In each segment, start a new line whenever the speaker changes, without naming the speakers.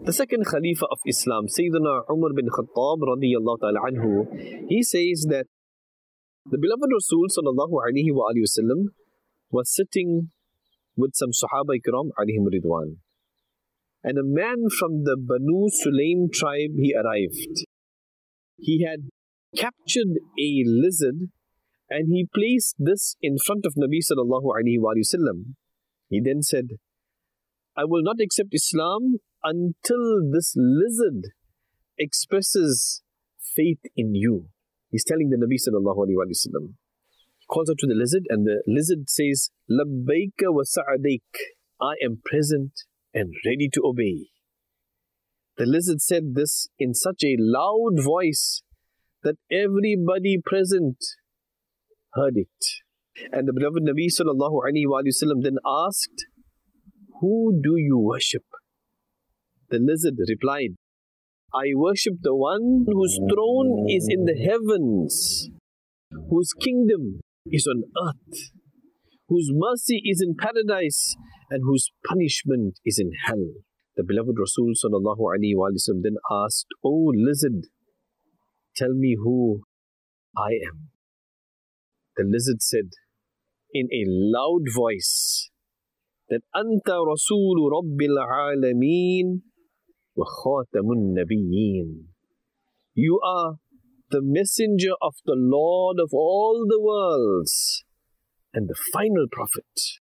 The second Khalifa of Islam, Sayyidina Umar bin Khattab radiyallahu ta'ala anhu, he says that the beloved Rasul sallallahu alayhi wa alihi wasallam was sitting with some Sahaba Ikram alayhim ridwan. And a man from the Banu Sulaim tribe, he arrived. He had captured a lizard and he placed this in front of Nabi sallallahu alayhi wa sallam. He then said, I will not accept Islam until this lizard expresses faith in you. He's telling the Nabi sallallahu alayhi wa sallam. He calls out to the lizard and the lizard says, Labbaika wa sa'adaik. I am present and ready to obey. The lizard said this in such a loud voice that everybody present heard it. And the beloved Nabi sallallahu alayhi wa sallam then asked, who do you worship? The lizard replied, I worship the one whose throne is in the heavens, whose kingdom is on earth, whose mercy is in paradise, and whose punishment is in hell. The beloved Rasul sallallahu alaihi wasallam then asked, O lizard, tell me who I am. The lizard said in a loud voice that Anta Rasulu Rabbil Alameen wa Khatamun Nabiyyin. You are the messenger of the Lord of all the worlds and the final prophet.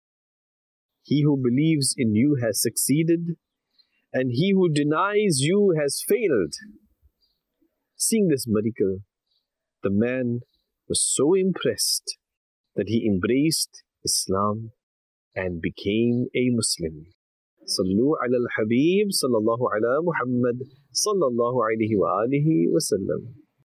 He who believes in you has succeeded, and he who denies you has failed. Seeing this miracle, the man was so impressed that he embraced Islam and became a Muslim. Sallu ala al-Habib sallallahu ala Muhammad sallallahu alayhi wa alihi wa sallam.